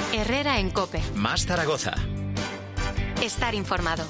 Herrera en COPE. Más Zaragoza. Estar informado.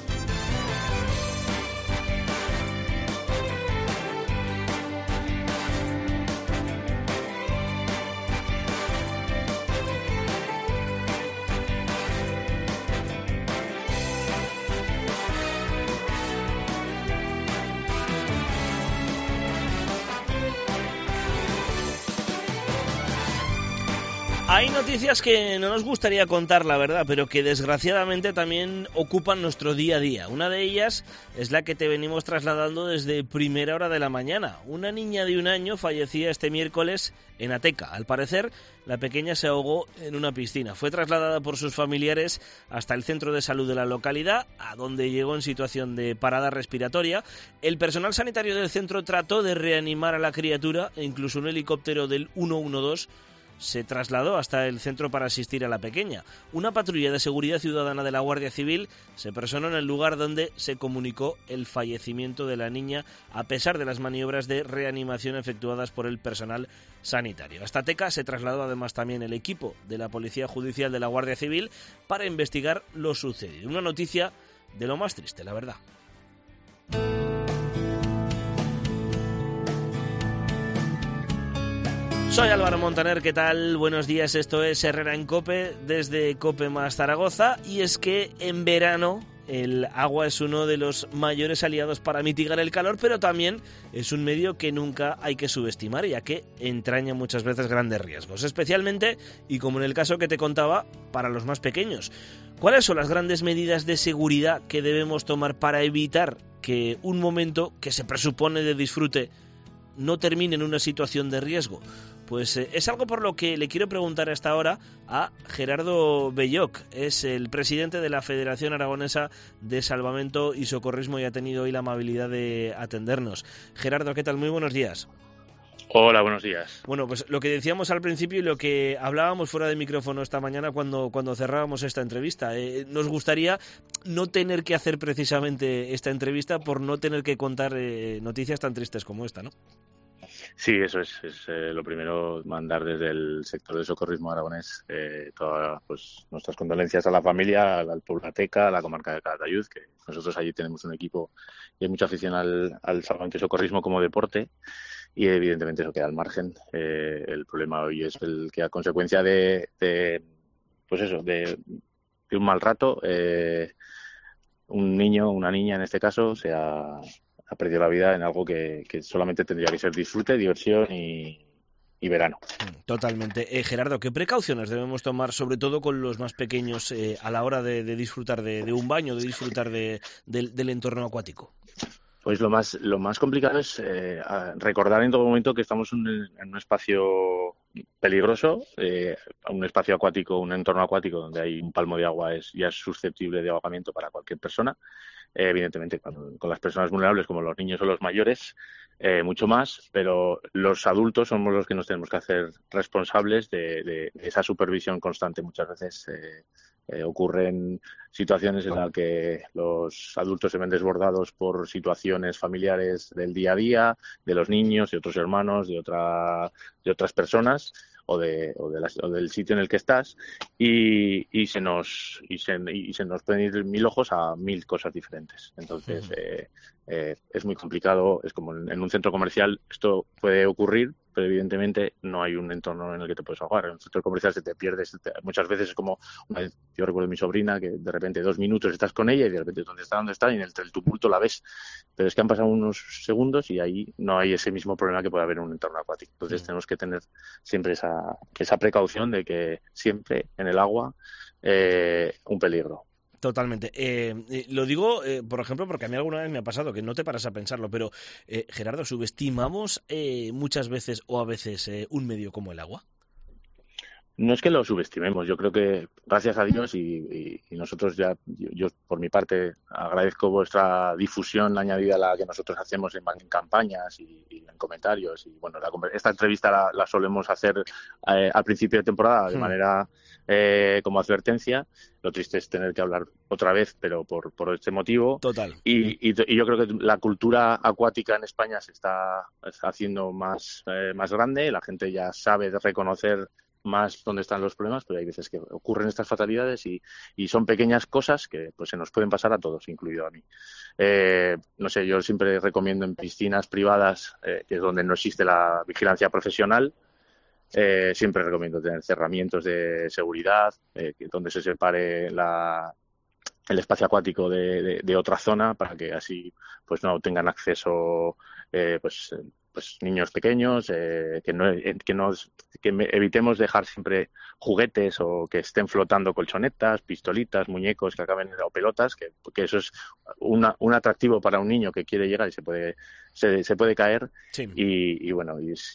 Hay noticias que no nos gustaría contar, la verdad, pero que desgraciadamente también ocupan nuestro día a día. Una de ellas es la que te venimos trasladando desde primera hora de la mañana. Una niña de 1 año fallecía este miércoles en Ateca. Al parecer, la pequeña se ahogó en una piscina. Fue trasladada por sus familiares hasta el centro de salud de la localidad, a donde llegó en situación de parada respiratoria. El personal sanitario del centro trató de reanimar a la criatura e incluso un helicóptero del 112 se trasladó hasta el centro para asistir a la pequeña. Una patrulla de seguridad ciudadana de la Guardia Civil se personó en el lugar donde se comunicó el fallecimiento de la niña, a pesar de las maniobras de reanimación efectuadas por el personal sanitario. Hasta Ateca se trasladó además también el equipo de la Policía Judicial de la Guardia Civil para investigar lo sucedido. Una noticia de lo más triste, la verdad. Soy Álvaro Montaner, ¿qué tal? Buenos días, esto es Herrera en COPE, desde COPE más Zaragoza, y es que en verano el agua es uno de los mayores aliados para mitigar el calor, pero también es un medio que nunca hay que subestimar, ya que entraña muchas veces grandes riesgos, especialmente, y como en el caso que te contaba, para los más pequeños. ¿Cuáles son las grandes medidas de seguridad que debemos tomar para evitar que un momento que se presupone de disfrute no termine en una situación de riesgo? Pues es algo por lo que le quiero preguntar hasta ahora a Gerardo Belloc. Es el presidente de la Federación Aragonesa de Salvamento y Socorrismo y ha tenido hoy la amabilidad de atendernos. Gerardo, ¿qué tal? Muy buenos días. Hola, buenos días. Bueno, pues lo que decíamos al principio y lo que hablábamos fuera de micrófono esta mañana cuando cerrábamos esta entrevista. Nos gustaría no tener que hacer precisamente esta entrevista por no tener que contar noticias tan tristes como esta, ¿no? Sí, eso es lo primero, mandar desde el sector de socorrismo aragonés todas nuestras condolencias a la familia, al pueblo de Ateca, a la comarca de Calatayud, que nosotros allí tenemos un equipo y hay mucha afición al salvamento y socorrismo como deporte, y evidentemente eso queda al margen. El problema hoy es el que a consecuencia de un mal rato, un niño, una niña en este caso, ha perdido la vida en algo que solamente tendría que ser disfrute, diversión y verano. Totalmente. Gerardo, ¿qué precauciones debemos tomar, sobre todo con los más pequeños, a la hora de disfrutar de un baño, de disfrutar del entorno acuático? Pues lo más complicado es recordar en todo momento que estamos en un espacio peligroso, un espacio acuático, un entorno acuático donde hay un palmo de agua ya es susceptible de ahogamiento para cualquier persona. Evidentemente con las personas vulnerables como los niños o los mayores, mucho más, pero los adultos somos los que nos tenemos que hacer responsables de esa supervisión constante. Muchas veces ocurren situaciones en las que los adultos se ven desbordados por situaciones familiares del día a día, de los niños, de otros hermanos, de otras personas o del sitio en el que estás, y se nos pueden ir 1000 ojos a 1000 cosas diferentes. Entonces es muy complicado. Es como en un centro comercial esto puede ocurrir, pero evidentemente no hay un entorno en el que te puedes ahogar. En un centro comercial se te pierde, muchas veces es como, yo recuerdo a mi sobrina que de repente 2 minutos estás con ella y de repente ¿dónde está? Y en el tumulto la ves, pero es que han pasado unos segundos y ahí no hay ese mismo problema que puede haber en un entorno acuático. Entonces tenemos que tener siempre esa precaución de que siempre en el agua un peligro. Totalmente. Lo digo, por ejemplo, porque a mí alguna vez me ha pasado que no te paras a pensarlo, pero Gerardo, ¿subestimamos muchas veces o a veces un medio como el agua? No es que lo subestimemos, yo creo que gracias a Dios y nosotros yo por mi parte agradezco vuestra difusión añadida a la que nosotros hacemos en campañas y en comentarios. Y bueno, esta entrevista la solemos hacer al principio de temporada de manera como advertencia. Lo triste es tener que hablar otra vez, pero por este motivo. Total. Y yo creo que la cultura acuática en España se está haciendo más grande. La gente ya sabe reconocer más dónde están los problemas, pero hay veces que ocurren estas fatalidades y son pequeñas cosas que pues se nos pueden pasar a todos, incluido a mí. No sé, yo siempre recomiendo en piscinas privadas, que es donde no existe la vigilancia profesional, siempre recomiendo tener cerramientos de seguridad, donde se separe el espacio acuático de otra zona, para que así pues no tengan acceso pues niños pequeños, que evitemos dejar siempre juguetes o que estén flotando colchonetas, pistolitas, muñecos que acaben o pelotas, que eso es un atractivo para un niño que quiere llegar y se puede caer. Sí. Y bueno, es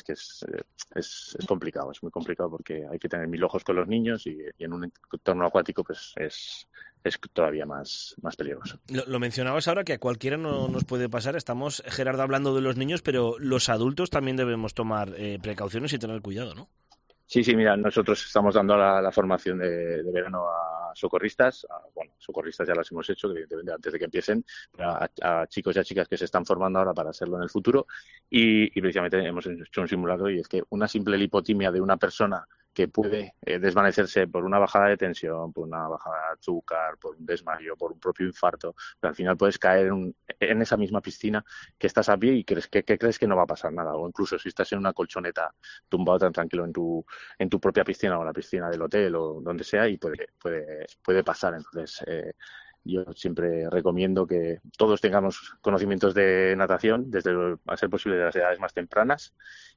complicado, es muy complicado porque hay que tener 1000 ojos con los niños y en un entorno acuático pues es todavía más peligroso. Lo mencionabas ahora, que a cualquiera no nos puede pasar. Estamos, Gerardo, hablando de los niños, pero los adultos también debemos tomar precauciones y tener cuidado, ¿no? Sí, mira, nosotros estamos dando la formación de verano a socorristas. Socorristas ya las hemos hecho, evidentemente, antes de que empiecen, pero a chicos y a chicas que se están formando ahora para hacerlo en el futuro. Y precisamente hemos hecho un simulacro, y es que una simple lipotimia de una persona que puede desvanecerse por una bajada de tensión, por una bajada de azúcar, por un desmayo, por un propio infarto, pero al final puedes caer en esa misma piscina que estás a pie y crees que no va a pasar nada, o incluso si estás en una colchoneta tumbado tan tranquilo en tu propia piscina o en la piscina del hotel o donde sea, y puede pasar. Entonces yo siempre recomiendo que todos tengamos conocimientos de natación, a ser posible de las edades más tempranas,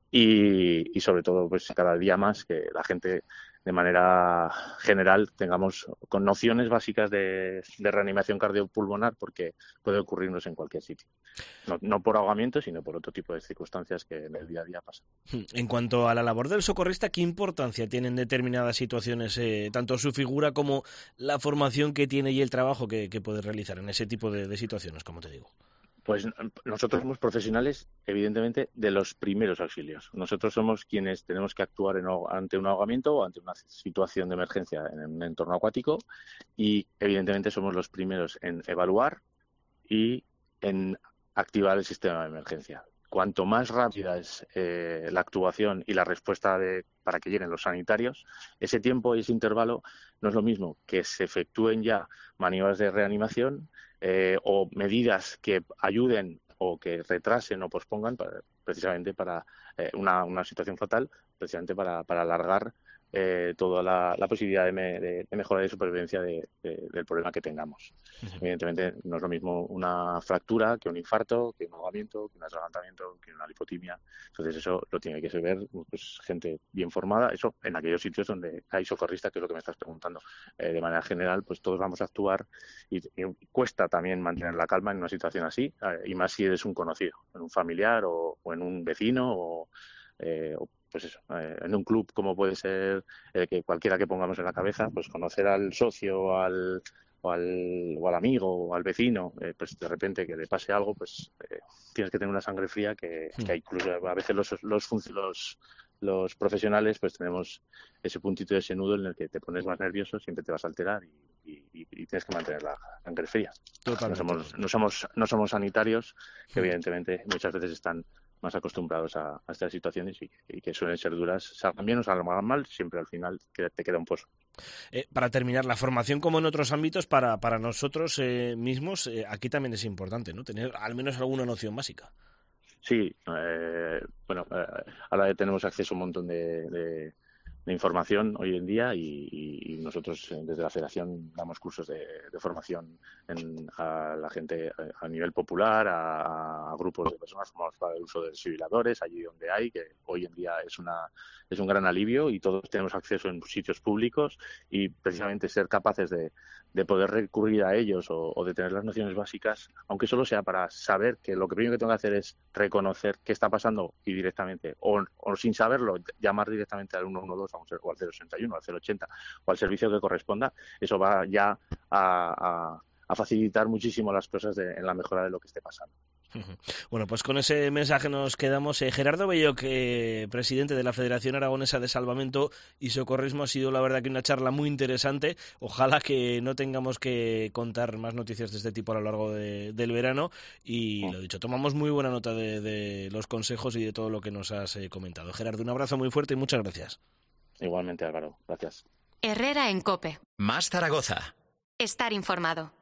y sobre todo pues cada día más que la gente de manera general tengamos con nociones básicas de reanimación cardiopulmonar, porque puede ocurrirnos en cualquier sitio. No por ahogamiento, sino por otro tipo de circunstancias que en el día a día pasan. En cuanto a la labor del socorrista, ¿qué importancia tiene en determinadas situaciones, tanto su figura como la formación que tiene y el trabajo que puede realizar en ese tipo de situaciones, como te digo? Pues nosotros somos profesionales, evidentemente, de los primeros auxilios. Nosotros somos quienes tenemos que actuar ante un ahogamiento o ante una situación de emergencia en un entorno acuático, y evidentemente somos los primeros en evaluar y en activar el sistema de emergencia. Cuanto más rápida es la actuación y la respuesta para que lleguen los sanitarios, ese tiempo y ese intervalo no es lo mismo que se efectúen ya maniobras de reanimación o medidas que ayuden o que retrasen o pospongan precisamente para una situación fatal, precisamente para alargar toda la posibilidad de mejora de supervivencia del problema que tengamos. Uh-huh. Evidentemente no es lo mismo una fractura que un infarto, que un ahogamiento, que un atragantamiento, que una lipotimia. Entonces eso lo tiene que saber pues gente bien formada, eso en aquellos sitios donde hay socorristas, que es lo que me estás preguntando. De manera general, pues todos vamos a actuar y cuesta también mantener la calma en una situación así, y más si eres un conocido, en un familiar o en un vecino o pues eso, en un club como puede ser que cualquiera que pongamos en la cabeza, pues conocer al socio o al amigo o al vecino, pues de repente que le pase algo, pues tienes que tener una sangre fría que incluso a veces los profesionales pues tenemos ese puntito de ese nudo en el que te pones más nervioso, siempre te vas a alterar y tienes que mantener la sangre fría. No somos sanitarios, que evidentemente muchas veces están más acostumbrados a estas situaciones y que suelen ser duras, salgan bien o salgan mal, siempre al final te queda un pozo. Para terminar, la formación, como en otros ámbitos, para nosotros mismos, aquí también es importante, ¿no? Tener al menos alguna noción básica. Sí, ahora tenemos acceso a un montón de información hoy en día y nosotros desde la Federación damos cursos de formación a la gente a nivel popular, a grupos de personas formados para el uso de desfibriladores, allí donde hay, que hoy en día es un gran alivio y todos tenemos acceso en sitios públicos, y precisamente ser capaces de poder recurrir a ellos o de tener las nociones básicas, aunque solo sea para saber que lo que primero que tengo que hacer es reconocer qué está pasando y directamente, o sin saberlo, llamar directamente al 112 o al 061, al 080 o al servicio que corresponda. Eso va ya a facilitar muchísimo las cosas en la mejora de lo que esté pasando. Bueno, pues con ese mensaje nos quedamos. Gerardo Bello, que presidente de la Federación Aragonesa de Salvamento y Socorrismo, ha sido la verdad que una charla muy interesante. Ojalá que no tengamos que contar más noticias de este tipo a lo largo del verano, y lo dicho, tomamos muy buena nota de los consejos y de todo lo que nos has comentado. Gerardo, un abrazo muy fuerte y muchas gracias. Igualmente, Álvaro. Gracias. Herrera en COPE. Más Zaragoza. Estar informado.